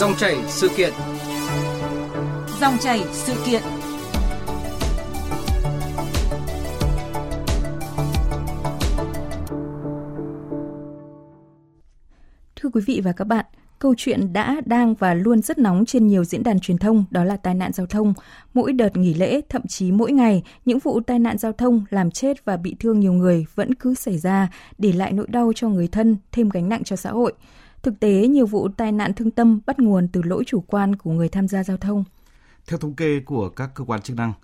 Dòng chảy sự kiện. Dòng chảy sự kiện. Thưa quý vị và các bạn, câu chuyện đã, đang và luôn rất nóng trên nhiều diễn đàn truyền thông đó là tai nạn giao thông. Mỗi đợt nghỉ lễ, thậm chí mỗi ngày, những vụ tai nạn giao thông làm chết và bị thương nhiều người vẫn cứ xảy ra, để lại nỗi đau cho người thân, thêm gánh nặng cho xã hội. Thực tế, nhiều vụ tai nạn thương tâm bắt nguồn từ lỗi chủ quan của người tham gia giao thông. Theo thống kê của các cơ quan chức năng,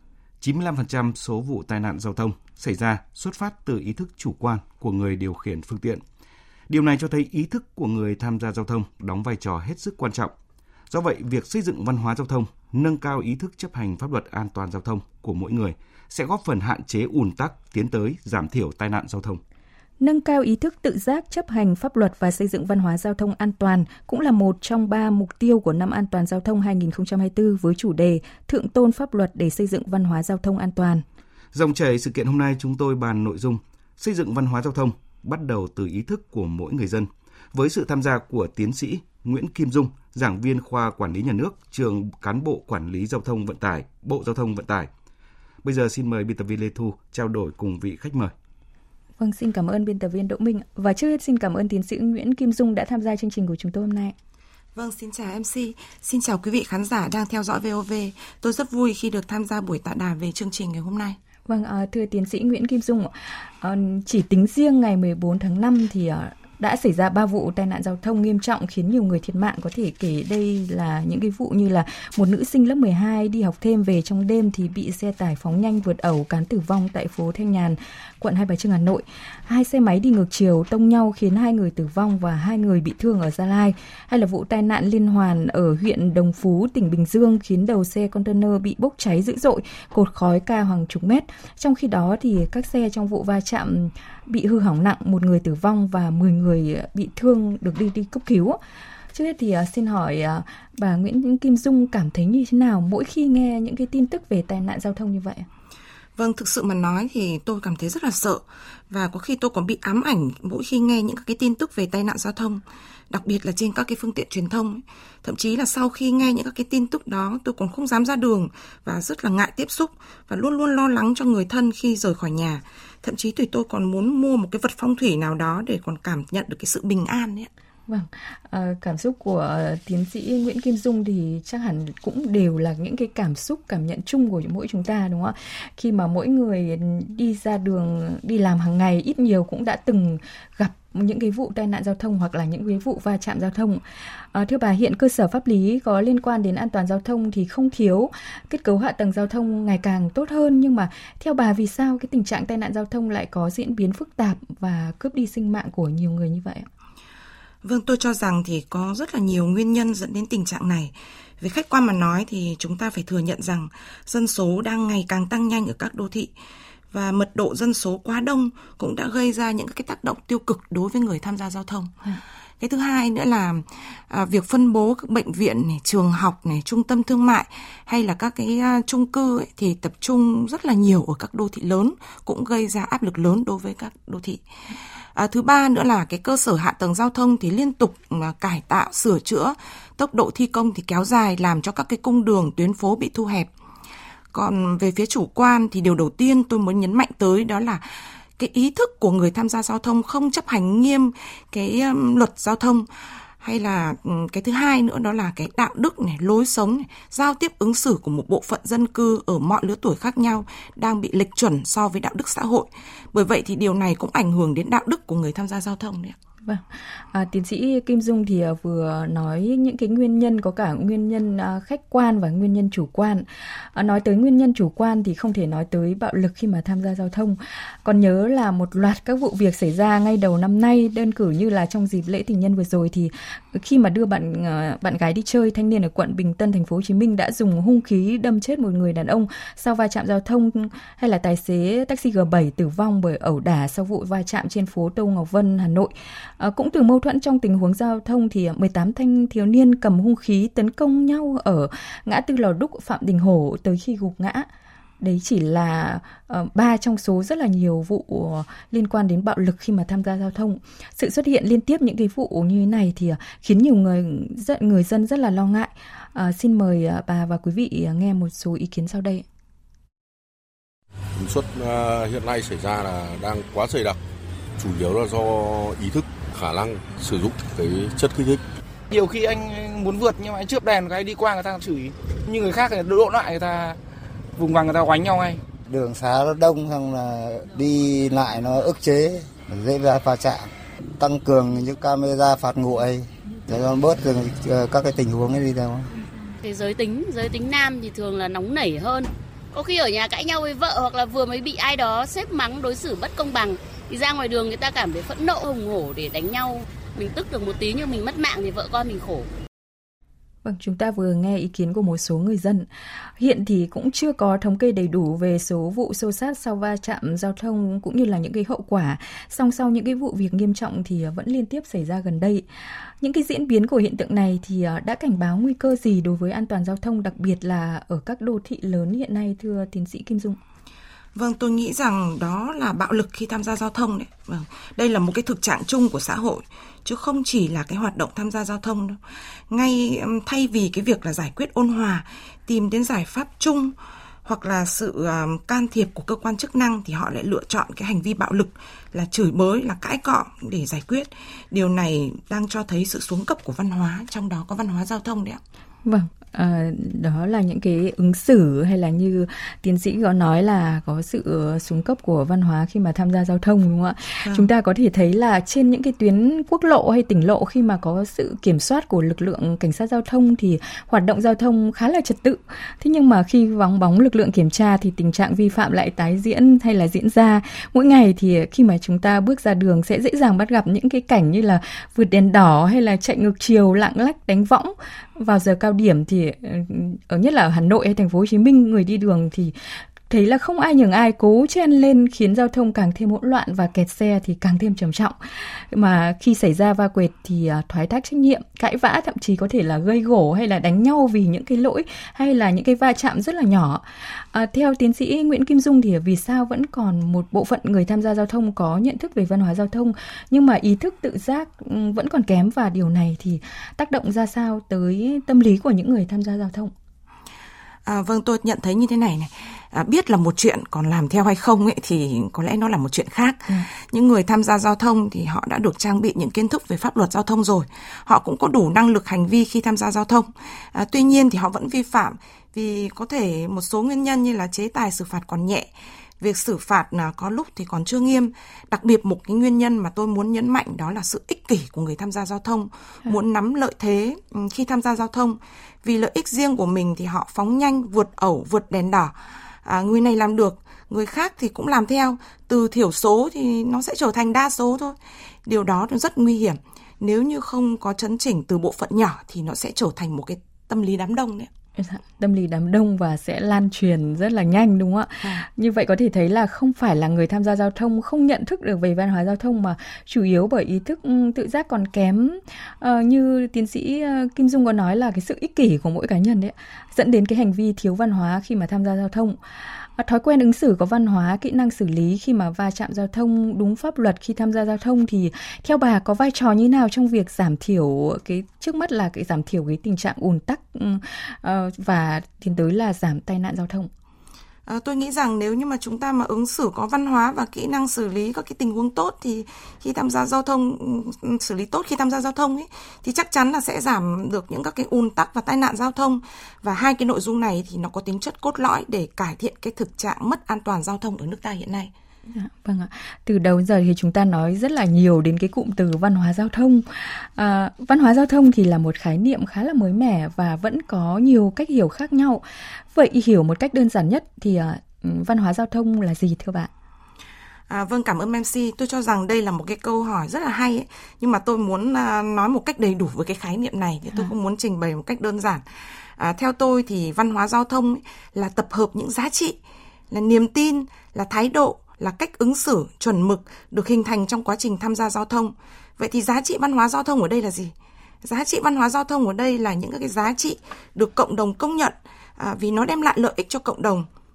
95% số vụ tai nạn giao thông xảy ra xuất phát từ ý thức chủ quan của người điều khiển phương tiện. Điều này cho thấy ý thức của người tham gia giao thông đóng vai trò hết sức quan trọng. Do vậy, việc xây dựng văn hóa giao thông, nâng cao ý thức chấp hành pháp luật an toàn giao thông của mỗi người sẽ góp phần hạn chế ùn tắc, tiến tới giảm thiểu tai nạn giao thông. Nâng cao ý thức tự giác chấp hành pháp luật và xây dựng văn hóa giao thông an toàn cũng là một trong 3 mục tiêu của năm an toàn giao thông 2024 với chủ đề Thượng tôn pháp luật để xây dựng văn hóa giao thông an toàn. Dòng chảy sự kiện hôm nay chúng tôi bàn nội dung xây dựng văn hóa giao thông bắt đầu từ ý thức của mỗi người dân, với sự tham gia của tiến sĩ Nguyễn Kim Dung, giảng viên khoa Quản lý Nhà nước, trường Cán bộ Quản lý Giao thông Vận tải, Bộ Giao thông Vận tải. Bây giờ xin mời biên tập viên Lê Thu trao đổi cùng vị khách mời. Vâng, xin cảm ơn biên tập viên Đỗ Minh. Và trước hết xin cảm ơn tiến sĩ Nguyễn Kim Dung đã tham gia chương trình của chúng tôi hôm nay. Vâng, xin chào MC, xin chào quý vị khán giả đang theo dõi VOV. Tôi rất vui khi được tham gia buổi tọa đàm về chương trình ngày hôm nay. Vâng, thưa tiến sĩ Nguyễn Kim Dung, chỉ tính riêng ngày 14 tháng 5 thì đã xảy ra 3 vụ tai nạn giao thông nghiêm trọng khiến nhiều người thiệt mạng. Có thể kể đây là những cái vụ như là một nữ sinh lớp 12 đi học thêm về trong đêm thì bị xe tải phóng nhanh vượt ẩu cán tử vong tại phố Thanh Nhàn, quận Hai Bà Trưng, Hà Nội. 2 xe máy đi ngược chiều tông nhau khiến 2 người tử vong và 2 người bị thương ở Gia Lai. Hay là vụ tai nạn liên hoàn ở huyện Đồng Phú, tỉnh Bình Dương khiến đầu xe container bị bốc cháy dữ dội, cột khói cao hàng chục mét. Trong khi đó thì các xe trong vụ va chạm bị hư hỏng nặng, 1 người tử vong và 10 người bị thương được đi cấp cứu. Trước hết thì xin hỏi bà Nguyễn Kim Dung cảm thấy như thế nào mỗi khi nghe những cái tin tức về tai nạn giao thông như vậy? Vâng, thực sự mà nói thì tôi cảm thấy rất là sợ và có khi tôi còn bị ám ảnh mỗi khi nghe những cái tin tức về tai nạn giao thông, đặc biệt là trên các cái phương tiện truyền thông. Thậm chí là sau khi nghe những các cái tin tức đó, tôi còn không dám ra đường và rất là ngại tiếp xúc và luôn luôn lo lắng cho người thân khi rời khỏi nhà. Thậm chí thì tôi còn muốn mua một cái vật phong thủy nào đó để còn cảm nhận được cái sự bình an ấy. Vâng, cảm xúc của tiến sĩ Nguyễn Kim Dung thì chắc hẳn cũng đều là những cái cảm xúc, cảm nhận chung của mỗi chúng ta, đúng không ạ? Khi mà mỗi người đi ra đường, đi làm hàng ngày ít nhiều cũng đã từng gặp những cái vụ tai nạn giao thông hoặc là những cái vụ va chạm giao thông. Thưa bà, hiện cơ sở pháp lý có liên quan đến an toàn giao thông thì không thiếu, kết cấu hạ tầng giao thông ngày càng tốt hơn, nhưng mà theo bà vì sao cái tình trạng tai nạn giao thông lại có diễn biến phức tạp và cướp đi sinh mạng của nhiều người như vậy ạ? Vâng, tôi cho rằng thì có rất là nhiều nguyên nhân dẫn đến tình trạng này. Về khách quan mà nói thì chúng ta phải thừa nhận rằng dân số đang ngày càng tăng nhanh ở các đô thị và mật độ dân số quá đông cũng đã gây ra những cái tác động tiêu cực đối với người tham gia giao thông. Cái thứ hai nữa là việc phân bố các bệnh viện, này, trường học, này, trung tâm thương mại hay là các cái chung cư ấy, thì tập trung rất là nhiều ở các đô thị lớn, cũng gây ra áp lực lớn đối với các đô thị. Thứ ba nữa là cái cơ sở hạ tầng giao thông thì liên tục cải tạo, sửa chữa, tốc độ thi công thì kéo dài làm cho các cái cung đường, tuyến phố bị thu hẹp. Còn về phía chủ quan thì điều đầu tiên tôi muốn nhấn mạnh tới đó là cái ý thức của người tham gia giao thông không chấp hành nghiêm cái luật giao thông. Hay là cái thứ hai nữa đó là cái đạo đức này, lối sống này, giao tiếp ứng xử của một bộ phận dân cư ở mọi lứa tuổi khác nhau đang bị lệch chuẩn so với đạo đức xã hội. Bởi vậy thì điều này cũng ảnh hưởng đến đạo đức của người tham gia giao thông đấy. Vâng, tiến sĩ Kim Dung thì vừa nói những cái nguyên nhân, có cả nguyên nhân khách quan và nguyên nhân chủ quan. Nói tới nguyên nhân chủ quan thì không thể nói tới bạo lực khi mà tham gia giao thông. Còn nhớ là một loạt các vụ việc xảy ra ngay đầu năm nay, đơn cử như là trong dịp lễ tình nhân vừa rồi thì khi mà đưa bạn gái đi chơi, thanh niên ở quận Bình Tân, thành phố Hồ Chí Minh đã dùng hung khí đâm chết một người đàn ông sau va chạm giao thông, hay là tài xế taxi G7 tử vong bởi ẩu đả sau vụ va chạm trên phố Tô Ngọc Vân, Hà Nội. Cũng từ mâu thuẫn trong tình huống giao thông thì 18 thanh thiếu niên cầm hung khí tấn công nhau ở ngã tư Lò Đúc, Phạm Đình Hổ tới khi gục ngã. đấy chỉ là 3 trong số rất là nhiều vụ liên quan đến bạo lực khi mà tham gia giao thông. Sự xuất hiện liên tiếp những cái vụ như thế này thì khiến nhiều người dân rất là lo ngại. Xin mời bà và quý vị nghe một số ý kiến sau đây. Tần suất hiện nay xảy ra là đang quá dày đặc, chủ yếu là do ý thức, khả năng sử dụng cái chất kích thích. Nhiều khi anh muốn vượt nhưng mà anh chớp đèn cái đi qua người ta chửi, như người khác độ lại người ta vùng vằng người ta oánh nhau ngay. Đường xá nó đông, xong là đi lại nó ức chế, dễ ra va chạm. Tăng cường những camera phạt nguội để nó bớt các cái tình huống ấy đi đâu. Cái giới tính nam thì thường là nóng nảy hơn. Có khi ở nhà cãi nhau với vợ hoặc là vừa mới bị ai đó sếp mắng đối xử bất công bằng thì ra ngoài đường người ta cảm thấy phẫn nộ hùng hổ để đánh nhau. Mình tức được một tí nhưng mình mất mạng thì vợ con mình khổ. Vâng, chúng ta vừa nghe ý kiến của một số người dân. Hiện thì cũng chưa có thống kê đầy đủ về số vụ xô xát sau va chạm giao thông cũng như là những cái hậu quả. Song sau những cái vụ việc nghiêm trọng thì vẫn liên tiếp xảy ra gần đây. Những cái diễn biến của hiện tượng này thì đã cảnh báo nguy cơ gì đối với an toàn giao thông, đặc biệt là ở các đô thị lớn hiện nay, thưa tiến sĩ Kim Dung? Vâng, tôi nghĩ rằng đó là bạo lực khi tham gia giao thông đấy. Vâng, đây là một cái thực trạng chung của xã hội, chứ không chỉ là cái hoạt động tham gia giao thông đâu. Ngay thay vì cái việc là giải quyết ôn hòa, tìm đến giải pháp chung hoặc là sự can thiệp của cơ quan chức năng thì họ lại lựa chọn cái hành vi bạo lực là chửi bới, là cãi cọ để giải quyết. Điều này đang cho thấy sự xuống cấp của văn hóa, trong đó có văn hóa giao thông đấy ạ. Vâng. Đó là những cái ứng xử hay là như tiến sĩ có nói là có sự xuống cấp của văn hóa khi mà tham gia giao thông, đúng không ạ? Chúng ta có thể thấy là trên những cái tuyến quốc lộ hay tỉnh lộ, khi mà có sự kiểm soát của lực lượng cảnh sát giao thông thì hoạt động giao thông khá là trật tự. Thế nhưng mà khi vắng bóng lực lượng kiểm tra thì tình trạng vi phạm lại tái diễn hay là diễn ra. Mỗi ngày thì khi mà chúng ta bước ra đường sẽ dễ dàng bắt gặp những cái cảnh như là vượt đèn đỏ hay là chạy ngược chiều, lạng lách đánh võng. Vào giờ cao điểm thì nhất là ở Hà Nội hay thành phố Hồ Chí Minh, người đi đường thì thấy là không ai nhường ai, cố chen lên khiến giao thông càng thêm hỗn loạn và kẹt xe thì càng thêm trầm trọng. Mà khi xảy ra va quẹt thì thoái thác trách nhiệm, cãi vã, thậm chí có thể là gây gổ hay là đánh nhau vì những cái lỗi hay là những cái va chạm rất là nhỏ. Theo tiến sĩ Nguyễn Kim Dung thì vì sao vẫn còn một bộ phận người tham gia giao thông có nhận thức về văn hóa giao thông nhưng mà ý thức tự giác vẫn còn kém, và điều này thì tác động ra sao tới tâm lý của những người tham gia giao thông? Vâng, tôi nhận thấy như thế này. Biết là một chuyện, còn làm theo hay không ấy thì có lẽ nó là một chuyện khác. Những người tham gia giao thông thì họ đã được trang bị những kiến thức về pháp luật giao thông rồi. Họ cũng có đủ năng lực hành vi khi tham gia giao thông. Tuy nhiên thì họ vẫn vi phạm vì có thể một số nguyên nhân như là chế tài xử phạt còn nhẹ. Việc xử phạt có lúc thì còn chưa nghiêm. Đặc biệt một cái nguyên nhân mà tôi muốn nhấn mạnh đó là sự ích kỷ của người tham gia giao thông, muốn nắm lợi thế khi tham gia giao thông. Vì lợi ích riêng của mình thì họ phóng nhanh, vượt ẩu, vượt đèn đỏ. Người này làm được, người khác thì cũng làm theo. Từ thiểu số thì nó sẽ trở thành đa số thôi. Điều đó rất nguy hiểm. Nếu như không có chấn chỉnh từ bộ phận nhỏ thì nó sẽ trở thành một cái tâm lý đám đông đấy. Tâm lý đám đông và sẽ lan truyền rất là nhanh, đúng không ạ? Như vậy có thể thấy là không phải là người tham gia giao thông không nhận thức được về văn hóa giao thông mà chủ yếu bởi ý thức tự giác còn kém. Như tiến sĩ Kim Dung có nói là cái sự ích kỷ của mỗi cá nhân đấy, dẫn đến cái hành vi thiếu văn hóa khi mà tham gia giao thông. Thói quen ứng xử có văn hóa, kỹ năng xử lý khi mà va chạm giao thông, đúng pháp luật khi tham gia giao thông thì theo bà có vai trò như nào trong việc giảm thiểu trước mắt là giảm thiểu cái tình trạng ùn tắc và tiến tới là giảm tai nạn giao thông? Tôi nghĩ rằng nếu như mà chúng ta mà ứng xử có văn hóa và kỹ năng xử lý các cái tình huống tốt thì khi tham gia giao thông, xử lý tốt khi tham gia giao thông ấy, thì chắc chắn là sẽ giảm được những các cái ùn tắc và tai nạn giao thông. Và hai cái nội dung này thì nó có tính chất cốt lõi để cải thiện cái thực trạng mất an toàn giao thông ở nước ta hiện nay. Vâng ạ. Từ đầu giờ thì chúng ta nói rất là nhiều đến cái cụm từ văn hóa giao thông. Văn hóa giao thông thì là một khái niệm khá là mới mẻ và vẫn có nhiều cách hiểu khác nhau. Vậy hiểu một cách đơn giản nhất thì văn hóa giao thông là gì thưa bạn? Vâng, cảm ơn MC. Tôi cho rằng đây là một cái câu hỏi rất là hay ấy. Nhưng mà tôi muốn nói một cách đầy đủ với cái khái niệm này thì tôi cũng muốn trình bày một cách đơn giản. Theo tôi thì văn hóa giao thông ấy là tập hợp những giá trị, là niềm tin, là thái độ, là cách ứng xử chuẩn mực được hình thành trong quá trình tham gia giao thông. Vậy thì giá trị văn hóa giao thông ở đây là gì? Giá trị văn hóa giao thông ở đây là những cái giá trị được cộng đồng công nhận vì nó đem lại lợi ích cho cộng đồng.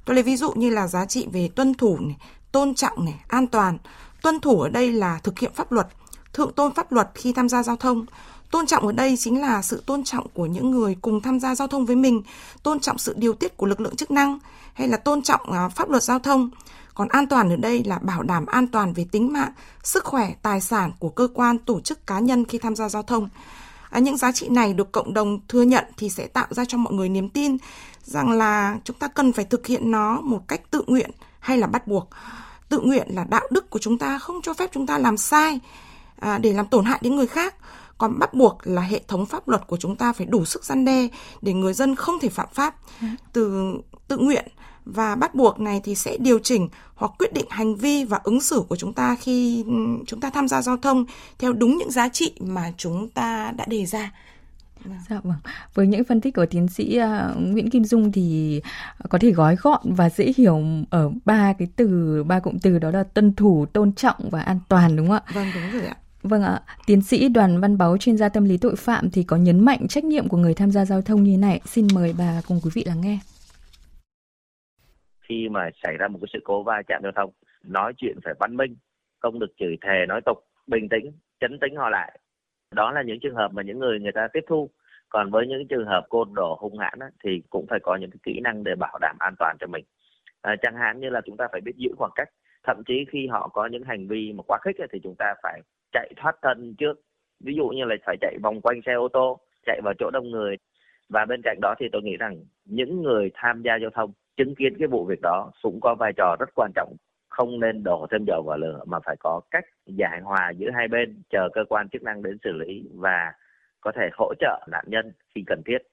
Tôi lấy ví dụ như là giá trị về tuân thủ này, tôn trọng này, an toàn. Tuân thủ ở đây là thực hiện pháp luật, thượng tôn pháp luật khi tham gia giao thông. Tôn trọng ở đây chính là sự tôn trọng của những người cùng tham gia giao thông với mình, tôn trọng sự điều tiết của lực lượng chức năng hay là tôn trọng pháp luật giao thông. Còn an toàn ở đây là bảo đảm an toàn về tính mạng, sức khỏe, tài sản của cơ quan, tổ chức, cá nhân khi tham gia giao thông. Những giá trị này được cộng đồng thừa nhận thì sẽ tạo ra cho mọi người niềm tin rằng là chúng ta cần phải thực hiện nó một cách tự nguyện hay là bắt buộc. Tự nguyện là đạo đức của chúng ta không cho phép chúng ta làm sai để làm tổn hại đến người khác. Còn bắt buộc là hệ thống pháp luật của chúng ta phải đủ sức răn đe để người dân không thể phạm pháp. Từ tự nguyện và bắt buộc này thì sẽ điều chỉnh hoặc quyết định hành vi và ứng xử của chúng ta khi chúng ta tham gia giao thông theo đúng những giá trị mà chúng ta đã đề ra. Dạ vâng. Với những phân tích của tiến sĩ Nguyễn Kim Dung thì có thể gói gọn và dễ hiểu ở ba cụm từ đó là tuân thủ, tôn trọng và an toàn, đúng không ạ? Vâng, đúng rồi ạ. Vâng ạ. Tiến sĩ Đoàn Văn Báu, chuyên gia tâm lý tội phạm thì có nhấn mạnh trách nhiệm của người tham gia giao thông như thế này. Xin mời bà cùng quý vị lắng nghe. Khi mà xảy ra một cái sự cố va chạm giao thông, nói chuyện phải văn minh, không được chửi thề nói tục, bình tĩnh, trấn tĩnh họ lại. Đó là những trường hợp mà những người ta tiếp thu. Còn với những trường hợp côn đồ hung hãn thì cũng phải có những cái kỹ năng để bảo đảm an toàn cho mình. Chẳng hạn như là chúng ta phải biết giữ khoảng cách. Thậm chí khi họ có những hành vi mà quá khích thì chúng ta phải chạy thoát thân trước. Ví dụ như là phải chạy vòng quanh xe ô tô, chạy vào chỗ đông người. Và bên cạnh đó thì tôi nghĩ rằng những người tham gia giao thông chứng kiến cái vụ việc đó cũng có vai trò rất quan trọng. Không nên đổ thêm dầu vào lửa mà phải có cách giải hòa giữa hai bên, chờ cơ quan chức năng đến xử lý và có thể hỗ trợ nạn nhân khi cần thiết.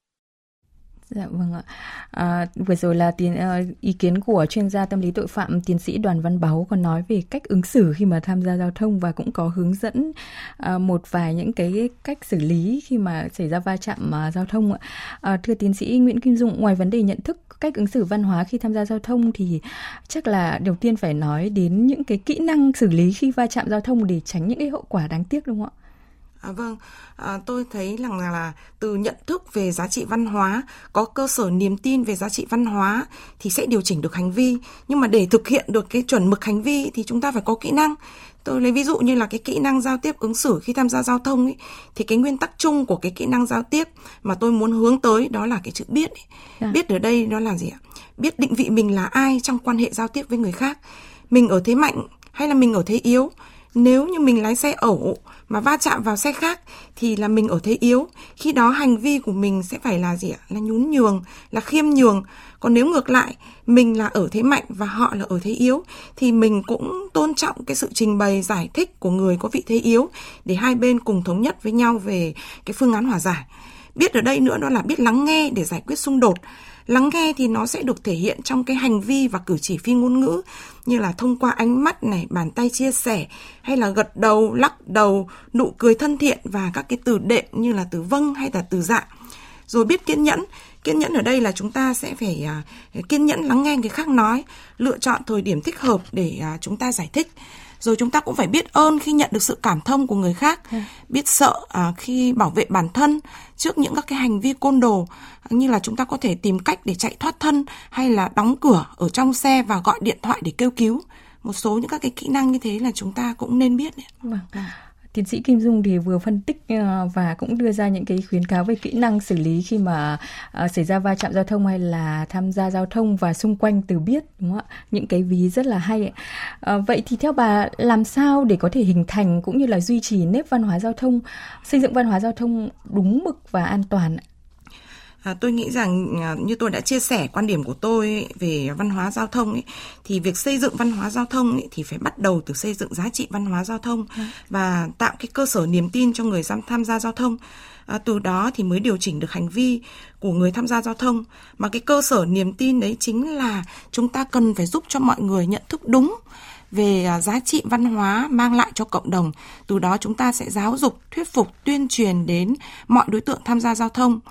Dạ vâng ạ. Vừa rồi là ý kiến của chuyên gia tâm lý tội phạm tiến sĩ Đoàn Văn Báu còn nói về cách ứng xử khi mà tham gia giao thông và cũng có hướng dẫn một vài những cái cách xử lý khi mà xảy ra va chạm giao thông ạ. Thưa tiến sĩ Nguyễn Kim Dung, ngoài vấn đề nhận thức cách ứng xử văn hóa khi tham gia giao thông thì chắc là đầu tiên phải nói đến những cái kỹ năng xử lý khi va chạm giao thông để tránh những cái hậu quả đáng tiếc, đúng không ạ? Vâng, tôi thấy rằng là từ nhận thức về giá trị văn hóa, có cơ sở niềm tin về giá trị văn hóa thì sẽ điều chỉnh được hành vi. Nhưng mà để thực hiện được cái chuẩn mực hành vi thì chúng ta phải có kỹ năng. Tôi lấy ví dụ như là cái kỹ năng giao tiếp ứng xử khi tham gia giao thông ấy, thì cái nguyên tắc chung của cái kỹ năng giao tiếp mà tôi muốn hướng tới đó là cái chữ biết ấy. Biết ở đây đó là gì ạ? Biết định vị mình là ai trong quan hệ giao tiếp với người khác. Mình ở thế mạnh hay là mình ở thế yếu? Nếu như mình lái xe ẩu mà va chạm vào xe khác thì là mình ở thế yếu. Khi đó hành vi của mình sẽ phải là gì ạ? Là nhún nhường, là khiêm nhường. Còn nếu ngược lại, mình là ở thế mạnh và họ là ở thế yếu thì mình cũng tôn trọng cái sự trình bày giải thích của người có vị thế yếu để hai bên cùng thống nhất với nhau về cái phương án hòa giải. Biết ở đây nữa đó là biết lắng nghe để giải quyết xung đột. Lắng nghe thì nó sẽ được thể hiện trong cái hành vi và cử chỉ phi ngôn ngữ như là thông qua ánh mắt này, bàn tay chia sẻ hay là gật đầu, lắc đầu, nụ cười thân thiện và các cái từ đệm như là từ vâng hay là từ dạ. Rồi biết kiên nhẫn. Kiên nhẫn ở đây là chúng ta sẽ phải kiên nhẫn lắng nghe người khác nói, lựa chọn thời điểm thích hợp để chúng ta giải thích. Rồi chúng ta cũng phải biết ơn khi nhận được sự cảm thông của người khác, biết sợ khi bảo vệ bản thân trước những các cái hành vi côn đồ, như là chúng ta có thể tìm cách để chạy thoát thân hay là đóng cửa ở trong xe và gọi điện thoại để kêu cứu. Một số những các cái kỹ năng như thế là chúng ta cũng nên biết. Vâng. Tiến sĩ Kim Dung thì vừa phân tích và cũng đưa ra những cái khuyến cáo về kỹ năng xử lý khi mà xảy ra va chạm giao thông hay là tham gia giao thông và xung quanh từ biết, đúng không ạ? Những cái ví rất là hay. Vậy thì theo bà, làm sao để có thể hình thành cũng như là duy trì nếp văn hóa giao thông, xây dựng văn hóa giao thông đúng mực và an toàn? Tôi nghĩ rằng như tôi đã chia sẻ quan điểm của tôi về văn hóa giao thông ấy, thì việc xây dựng văn hóa giao thông ấy, thì phải bắt đầu từ xây dựng giá trị văn hóa giao thông và tạo cái cơ sở niềm tin cho người tham gia giao thông. Từ đó thì mới điều chỉnh được hành vi của người tham gia giao thông. Mà cái cơ sở niềm tin đấy chính là chúng ta cần phải giúp cho mọi người nhận thức đúng về giá trị văn hóa mang lại cho cộng đồng. Từ đó chúng ta sẽ giáo dục, thuyết phục, tuyên truyền đến mọi đối tượng tham gia giao thông.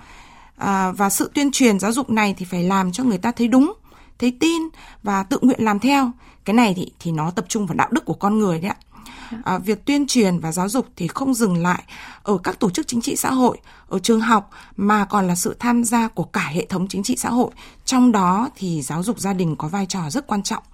Và sự tuyên truyền giáo dục này thì phải làm cho người ta thấy đúng, thấy tin và tự nguyện làm theo. Cái này thì nó tập trung vào đạo đức của con người đấy ạ. Việc tuyên truyền và giáo dục thì không dừng lại ở các tổ chức chính trị xã hội, ở trường học, mà còn là sự tham gia của cả hệ thống chính trị xã hội. Trong đó thì giáo dục gia đình có vai trò rất quan trọng.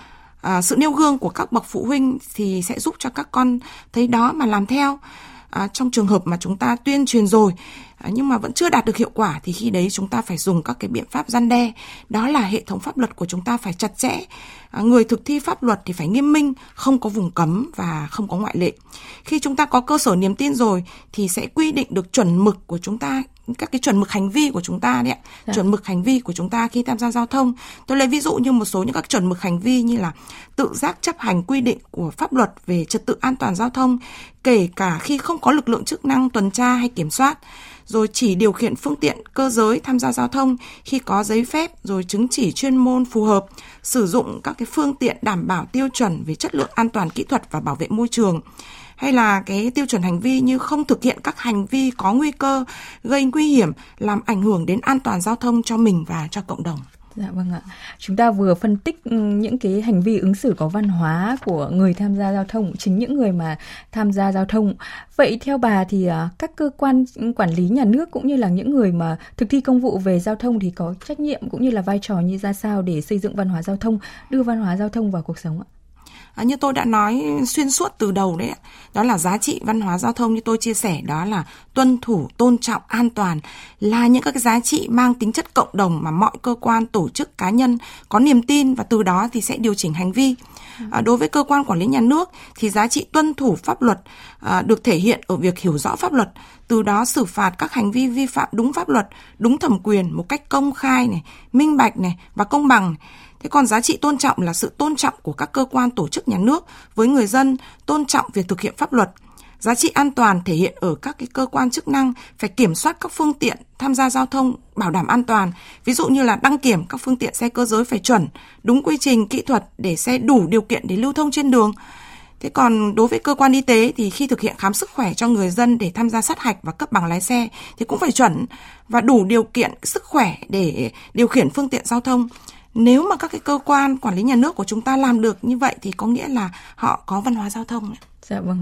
Sự nêu gương của các bậc phụ huynh thì sẽ giúp cho các con thấy đó mà làm theo. Trong trường hợp mà chúng ta tuyên truyền rồi nhưng mà vẫn chưa đạt được hiệu quả thì khi đấy chúng ta phải dùng các cái biện pháp răn đe. Đó là hệ thống pháp luật của chúng ta phải chặt chẽ. Người thực thi pháp luật thì phải nghiêm minh, không có vùng cấm và không có ngoại lệ. Khi chúng ta có cơ sở niềm tin rồi thì sẽ quy định được chuẩn mực của chúng ta, các cái chuẩn mực hành vi của chúng ta đấy ạ. Chuẩn mực hành vi của chúng ta khi tham gia giao thông. Tôi lấy ví dụ như một số những các chuẩn mực hành vi như là tự giác chấp hành quy định của pháp luật về trật tự an toàn giao thông, kể cả khi không có lực lượng chức năng tuần tra hay kiểm soát. Rồi chỉ điều khiển phương tiện cơ giới tham gia giao thông khi có giấy phép, rồi chứng chỉ chuyên môn phù hợp, sử dụng các cái phương tiện đảm bảo tiêu chuẩn về chất lượng an toàn kỹ thuật và bảo vệ môi trường. Hay là cái tiêu chuẩn hành vi như không thực hiện các hành vi có nguy cơ gây nguy hiểm, làm ảnh hưởng đến an toàn giao thông cho mình và cho cộng đồng. Dạ vâng ạ. Chúng ta vừa phân tích những cái hành vi ứng xử có văn hóa của người tham gia giao thông, chính những người mà tham gia giao thông. Vậy theo bà thì các cơ quan quản lý nhà nước cũng như là những người mà thực thi công vụ về giao thông thì có trách nhiệm cũng như là vai trò như ra sao để xây dựng văn hóa giao thông, đưa văn hóa giao thông vào cuộc sống ạ? Như tôi đã nói xuyên suốt từ đầu đấy, đó là giá trị văn hóa giao thông như tôi chia sẻ, đó là tuân thủ, tôn trọng, an toàn, là những các cái giá trị mang tính chất cộng đồng mà mọi cơ quan, tổ chức, cá nhân có niềm tin và từ đó thì sẽ điều chỉnh hành vi. Đối với cơ quan quản lý nhà nước thì giá trị tuân thủ pháp luật được thể hiện ở việc hiểu rõ pháp luật, từ đó xử phạt các hành vi vi phạm đúng pháp luật, đúng thẩm quyền một cách công khai này, minh bạch này và công bằng. Thế còn giá trị tôn trọng là sự tôn trọng của các cơ quan tổ chức nhà nước với người dân, tôn trọng việc thực hiện pháp luật. Giá trị an toàn thể hiện ở các cái cơ quan chức năng phải kiểm soát các phương tiện tham gia giao thông bảo đảm an toàn. Ví dụ như là đăng kiểm các phương tiện xe cơ giới phải chuẩn, đúng quy trình kỹ thuật để xe đủ điều kiện để lưu thông trên đường. Thế còn đối với cơ quan y tế thì khi thực hiện khám sức khỏe cho người dân để tham gia sát hạch và cấp bằng lái xe thì cũng phải chuẩn và đủ điều kiện sức khỏe để điều khiển phương tiện giao thông. Nếu mà các cái cơ quan quản lý nhà nước của chúng ta làm được như vậy thì có nghĩa là họ có văn hóa giao thông. Dạ vâng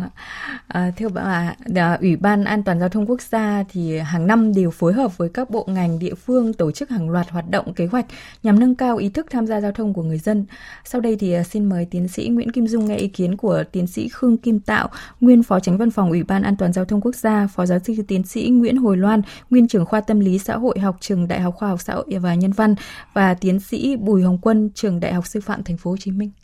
ạ. Thưa bà, Ủy ban An toàn Giao thông Quốc gia thì hàng năm đều phối hợp với các bộ ngành địa phương tổ chức hàng loạt hoạt động kế hoạch nhằm nâng cao ý thức tham gia giao thông của người dân. Sau đây thì xin mời tiến sĩ Nguyễn Kim Dung nghe ý kiến của tiến sĩ Khương Kim Tạo, nguyên Phó Chánh Văn phòng Ủy ban An toàn Giao thông Quốc gia, Phó Giáo sư tiến sĩ Nguyễn Hồi Loan, nguyên trưởng khoa Tâm lý xã hội học Trường Đại học Khoa học Xã hội và Nhân văn và tiến sĩ Bùi Hồng Quân, Trường Đại học Sư phạm Thành phố Hồ Chí Minh.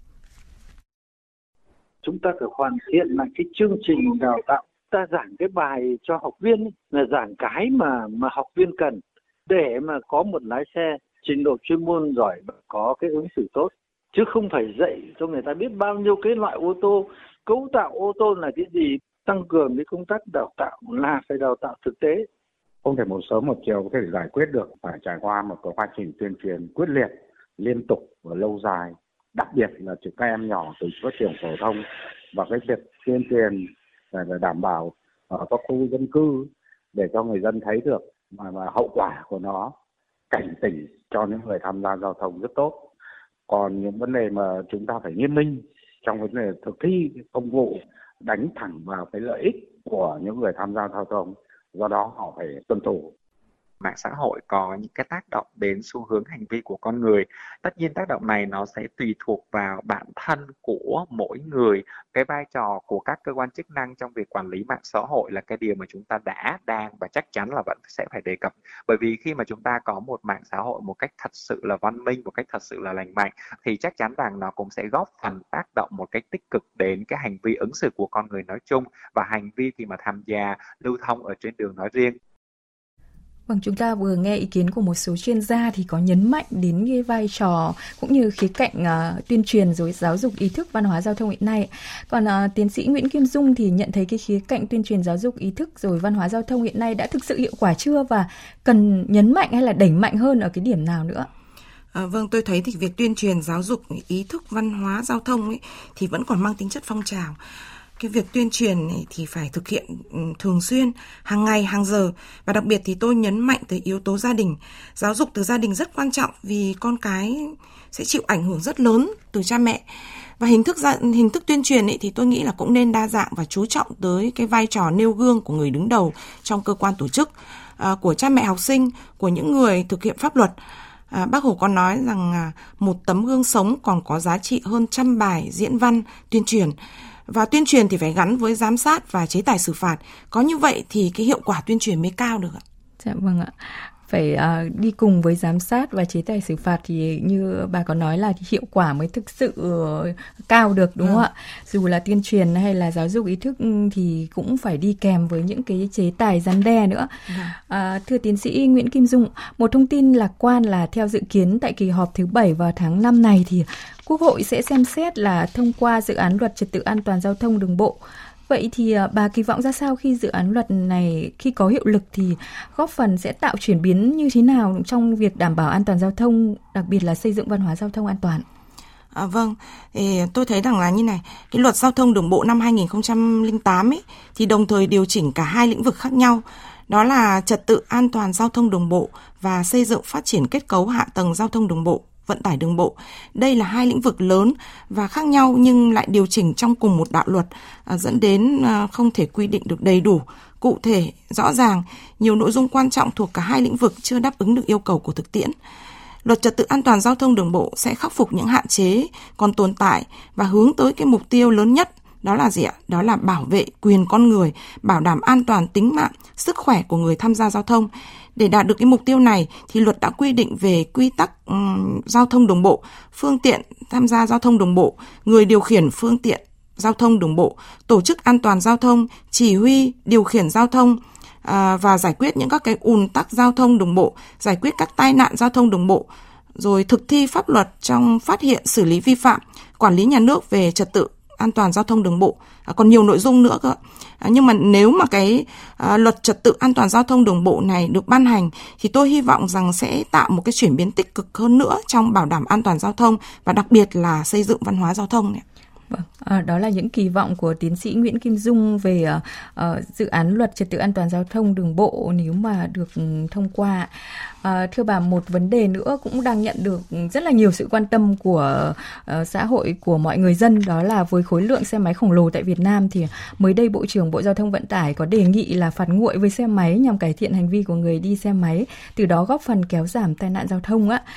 Chúng ta phải hoàn thiện lại cái chương trình đào tạo. Ta giảng cái bài cho học viên là giảng cái mà học viên cần để mà có một lái xe trình độ chuyên môn giỏi và có cái ứng xử tốt. Chứ không phải dạy cho người ta biết bao nhiêu cái loại ô tô, cấu tạo ô tô là cái gì. Tăng cường cái công tác đào tạo là phải đào tạo thực tế. Không thể một sớm một chiều có thể giải quyết được, phải trải qua một cái quá trình tuyên truyền quyết liệt, liên tục và lâu dài. Đặc biệt là cho các em nhỏ từ các trường phổ thông và cái việc tuyên truyền để đảm bảo ở các khu dân cư để cho người dân thấy được mà hậu quả của nó, cảnh tỉnh cho những người tham gia giao thông rất tốt. Còn những vấn đề mà chúng ta phải nghiêm minh trong vấn đề thực thi công vụ, đánh thẳng vào cái lợi ích của những người tham gia giao thông, do đó họ phải tuân thủ. Mạng xã hội có những cái tác động đến xu hướng hành vi của con người. Tất nhiên tác động này nó sẽ tùy thuộc vào bản thân của mỗi người. Cái vai trò của các cơ quan chức năng trong việc quản lý mạng xã hội là cái điều mà chúng ta đang và chắc chắn là vẫn sẽ phải đề cập. Bởi vì khi mà chúng ta có một mạng xã hội một cách thật sự là văn minh, một cách thật sự là lành mạnh thì chắc chắn rằng nó cũng sẽ góp phần tác động một cách tích cực đến cái hành vi ứng xử của con người nói chung và hành vi khi mà tham gia lưu thông ở trên đường nói riêng. Vâng, chúng ta vừa nghe ý kiến của một số chuyên gia thì có nhấn mạnh đến cái vai trò cũng như khía cạnh tuyên truyền rồi giáo dục ý thức văn hóa giao thông hiện nay. Còn tiến sĩ Nguyễn Kim Dung thì nhận thấy cái khía cạnh tuyên truyền giáo dục ý thức rồi văn hóa giao thông hiện nay đã thực sự hiệu quả chưa và cần nhấn mạnh hay là đẩy mạnh hơn ở cái điểm nào nữa? Vâng, tôi thấy thì việc tuyên truyền giáo dục ý thức văn hóa giao thông ấy, thì vẫn còn mang tính chất phong trào. Cái việc tuyên truyền này thì phải thực hiện thường xuyên, hàng ngày, hàng giờ. Và đặc biệt thì tôi nhấn mạnh tới yếu tố gia đình. Giáo dục từ gia đình rất quan trọng vì con cái sẽ chịu ảnh hưởng rất lớn từ cha mẹ. Và hình thức tuyên truyền thì tôi nghĩ là cũng nên đa dạng và chú trọng tới cái vai trò nêu gương của người đứng đầu trong cơ quan tổ chức, của cha mẹ học sinh, của những người thực hiện pháp luật. Bác Hồ có nói rằng một tấm gương sống còn có giá trị hơn 100 bài diễn văn tuyên truyền. Và tuyên truyền thì phải gắn với giám sát và chế tài xử phạt. Có như vậy thì cái hiệu quả tuyên truyền mới cao được ạ. Dạ vâng ạ. Phải đi cùng với giám sát và chế tài xử phạt thì như bà có nói là hiệu quả mới thực sự cao được, đúng không ạ? Dù là tuyên truyền hay là giáo dục ý thức thì cũng phải đi kèm với những cái chế tài răn đe nữa. Thưa tiến sĩ Nguyễn Kim Dung, một thông tin lạc quan là theo dự kiến tại kỳ họp thứ 7 vào tháng 5 này thì Quốc hội sẽ xem xét là thông qua dự án luật trật tự an toàn giao thông đường bộ. Vậy thì bà kỳ vọng ra sao khi dự án luật này khi có hiệu lực thì góp phần sẽ tạo chuyển biến như thế nào trong việc đảm bảo an toàn giao thông, đặc biệt là xây dựng văn hóa giao thông an toàn? Vâng, thì tôi thấy rằng là như này, cái luật giao thông đường bộ năm 2008 thì đồng thời điều chỉnh cả hai lĩnh vực khác nhau. Đó là trật tự an toàn giao thông đường bộ và xây dựng phát triển kết cấu hạ tầng giao thông đường bộ, vận tải đường bộ. Đây là hai lĩnh vực lớn và khác nhau nhưng lại điều chỉnh trong cùng một đạo luật, dẫn đến không thể quy định được đầy đủ, cụ thể, rõ ràng. Nhiều nội dung quan trọng thuộc cả hai lĩnh vực chưa đáp ứng được yêu cầu của thực tiễn. Luật trật tự an toàn giao thông đường bộ sẽ khắc phục những hạn chế còn tồn tại và hướng tới cái mục tiêu lớn nhất. Đó là gì ạ? Đó là bảo vệ quyền con người, bảo đảm an toàn tính mạng, sức khỏe của người tham gia giao thông. Để đạt được cái mục tiêu này thì luật đã quy định về quy tắc giao thông đường bộ, phương tiện tham gia giao thông đường bộ, người điều khiển phương tiện giao thông đường bộ, tổ chức an toàn giao thông, chỉ huy, điều khiển giao thông và giải quyết những các cái ùn tắc giao thông đường bộ, giải quyết các tai nạn giao thông đường bộ, rồi thực thi pháp luật trong phát hiện xử lý vi phạm, quản lý nhà nước về trật tự an toàn giao thông đường bộ, còn nhiều nội dung nữa cơ. Nhưng mà nếu mà cái luật trật tự an toàn giao thông đường bộ này được ban hành thì tôi hy vọng rằng sẽ tạo một cái chuyển biến tích cực hơn nữa trong bảo đảm an toàn giao thông và đặc biệt là xây dựng văn hóa giao thông này. Vâng, đó là những kỳ vọng của tiến sĩ Nguyễn Kim Dung về dự án luật trật tự an toàn giao thông đường bộ nếu mà được thông qua. Thưa bà, một vấn đề nữa cũng đang nhận được rất là nhiều sự quan tâm của xã hội, của mọi người dân, đó là với khối lượng xe máy khổng lồ tại Việt Nam thì mới đây Bộ trưởng Bộ Giao thông Vận tải có đề nghị là phạt nguội với xe máy nhằm cải thiện hành vi của người đi xe máy, từ đó góp phần kéo giảm tai nạn giao thông ạ.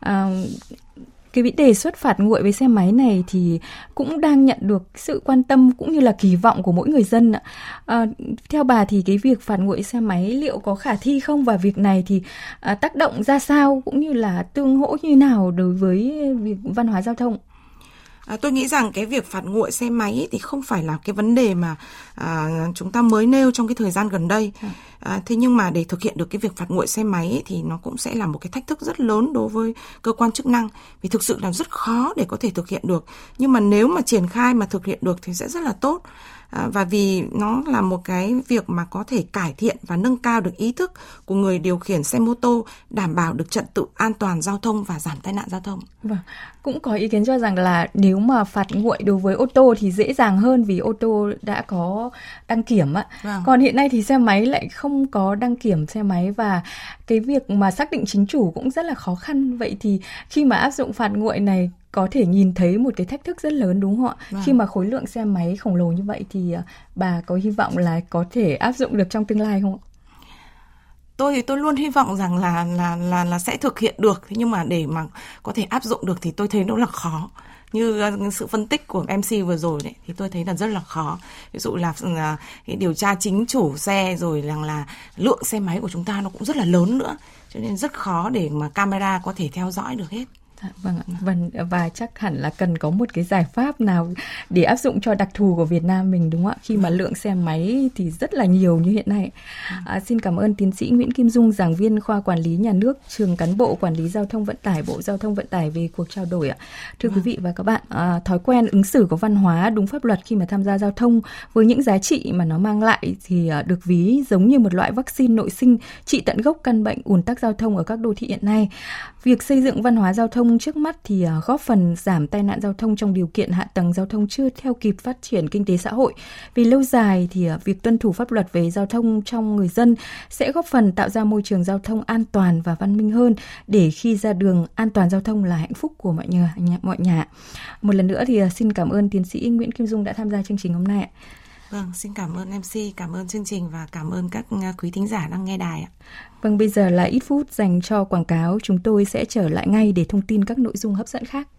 Cái đề xuất phạt nguội với xe máy này thì cũng đang nhận được sự quan tâm cũng như là kỳ vọng của mỗi người dân ạ. Theo bà thì cái việc phạt nguội xe máy liệu có khả thi không, và việc này thì tác động ra sao cũng như là tương hỗ như nào đối với việc văn hóa giao thông? Tôi nghĩ rằng cái việc phạt nguội xe máy thì không phải là cái vấn đề mà chúng ta mới nêu trong cái thời gian gần đây. Thế nhưng mà để thực hiện được cái việc phạt nguội xe máy thì nó cũng sẽ là một cái thách thức rất lớn đối với cơ quan chức năng, vì thực sự là rất khó để có thể thực hiện được. Nhưng mà nếu mà triển khai mà thực hiện được thì sẽ rất là tốt. Và vì nó là một cái việc mà có thể cải thiện và nâng cao được ý thức của người điều khiển xe mô tô, đảm bảo được trật tự an toàn giao thông và giảm tai nạn giao thông. Vâng, cũng có ý kiến cho rằng là nếu mà phạt nguội đối với ô tô thì dễ dàng hơn vì ô tô đã có đăng kiểm ạ. Vâng. Còn hiện nay thì xe máy lại không có đăng kiểm xe máy và cái việc mà xác định chính chủ cũng rất là khó khăn. Vậy thì khi mà áp dụng phạt nguội này có thể nhìn thấy một cái thách thức rất lớn, đúng không ạ? Vâng. Khi mà khối lượng xe máy khổng lồ như vậy thì bà có hy vọng là có thể áp dụng được trong tương lai không ạ? Tôi luôn hy vọng rằng là sẽ thực hiện được, nhưng mà để mà có thể áp dụng được thì tôi thấy nó là khó. Như sự phân tích của MC vừa rồi đấy thì tôi thấy là rất là khó. Ví dụ là cái điều tra chính chủ xe, rồi là lượng xe máy của chúng ta nó cũng rất là lớn nữa, cho nên rất khó để mà camera có thể theo dõi được hết. Vâng, và chắc hẳn là cần có một cái giải pháp nào để áp dụng cho đặc thù của Việt Nam mình, đúng không ạ? Khi mà lượng xe máy thì rất là nhiều như hiện nay. Xin cảm ơn tiến sĩ Nguyễn Kim Dung, giảng viên khoa Quản lý Nhà nước, Trường Cán bộ Quản lý Giao thông Vận tải, Bộ Giao thông Vận tải về cuộc trao đổi ạ. Thưa quý vị và các bạn, thói quen ứng xử có văn hóa, đúng pháp luật khi mà tham gia giao thông với những giá trị mà nó mang lại thì được ví giống như một loại vaccine nội sinh trị tận gốc căn bệnh ùn tắc giao thông ở các đô thị hiện nay. Việc xây dựng văn hóa giao thông thông trước mắt thì góp phần giảm tai nạn giao thông trong điều kiện hạ tầng giao thông chưa theo kịp phát triển kinh tế xã hội. Vì lâu dài thì việc tuân thủ pháp luật về giao thông trong người dân sẽ góp phần tạo ra môi trường giao thông an toàn và văn minh hơn, để khi ra đường an toàn giao thông là hạnh phúc của mọi nhà. Một lần nữa thì xin cảm ơn tiến sĩ Nguyễn Kim Dung đã tham gia chương trình hôm nay ạ. Vâng, xin cảm ơn MC, cảm ơn chương trình và cảm ơn các quý thính giả đang nghe đài ạ. Vâng, bây giờ là ít phút dành cho quảng cáo. Chúng tôi sẽ trở lại ngay để thông tin các nội dung hấp dẫn khác.